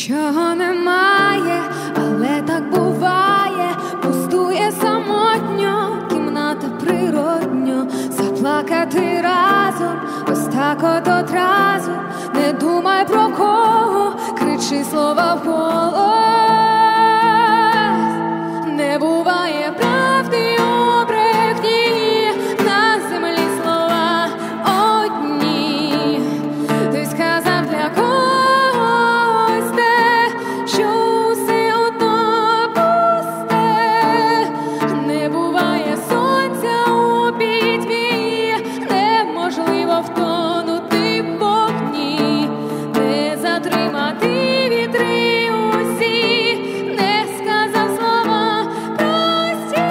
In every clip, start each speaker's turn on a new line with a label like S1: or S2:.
S1: Нічого немає, але так буває. Пустує самотньо, кімната природньо. Заплакати разом, ось так от одразу. Не думай про кого, кричи слова вголос. Не буває правди у брехні, на землі слова одні. Ти сказав для когось те, що все одно пусте. Не буває сонця у пітьмі, неможливо втонути в вогні. Не затримати вітри усі, не сказав слова прості.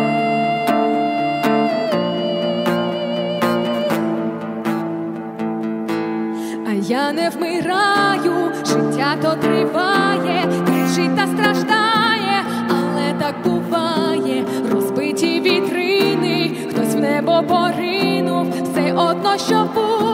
S1: А я не вмираю, життя то триває, кричить та страждає, але так буває. Розбиті вітрини, хтось в небо поринув, все одно, що буде.